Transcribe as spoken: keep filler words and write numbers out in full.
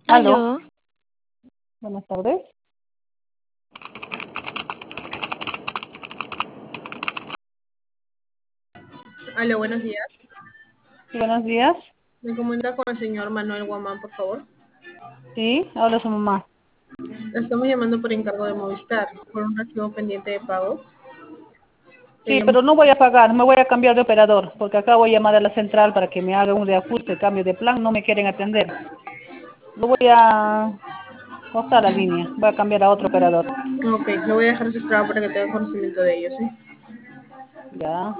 Aló, Aló, buenas tardes. Aló, buenos días. Sí, buenos días. Me comunica con el señor Manuel Guamán, por favor. Sí, habla su mamá. La estamos llamando por encargo de Movistar, por un recibo pendiente de pago. Sí, Queríamos... pero no voy a pagar, me voy a cambiar de operador, porque acá voy a llamar a la central para que me haga un reajuste, cambio de plan, no me quieren atender. Lo voy a cortar la línea, voy a cambiar a otro operador. Ok, lo voy a dejar registrado para que tenga conocimiento de ello, ¿sí? Ya.